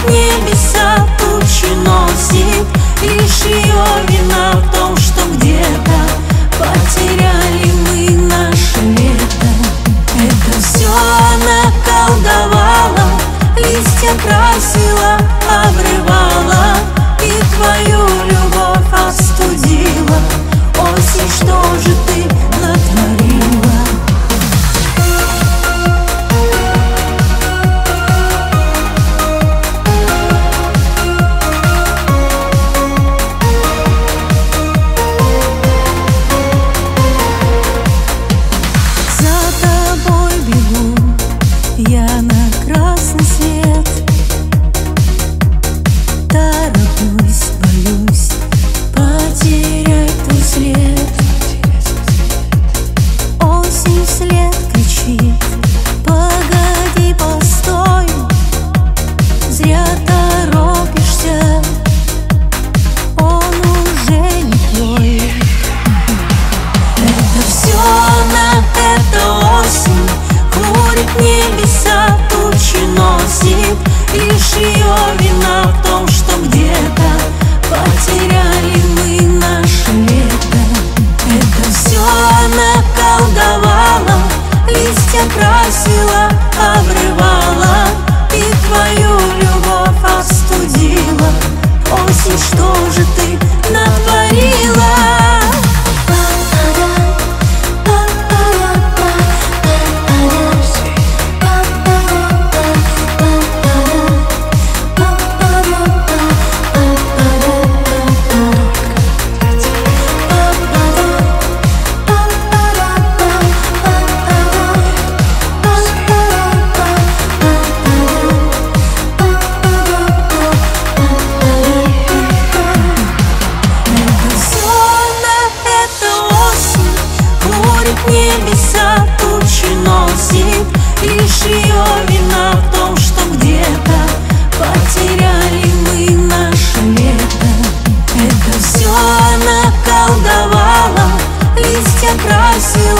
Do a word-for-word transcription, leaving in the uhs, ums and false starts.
Хмурит небеса, тучи носит. Лишь ее вина в том, что где-то потеряли мы наше лето. Это все она колдовала, листья красила, обрывала и твою любовь остудила. Осень, что же ты натворила? Я на красный свет тороплюсь, боюсь потерять твой след. Осень вслед кричит: погоди, постой, зря торопишься, он уже не твой. Это все она, это осень. Хмурит небеса, тучи носит. Лишь ее вина в том, что где-то потеряли мы наше лето. Это все она колдовала, листья красила, обрывала и твою любовь остудила. Осень, что же ты натворила? Небеса, тучи носит. Лишь ее вина в том, что где-то потеряли мы наше лето. Это все она колдовала, листья красила,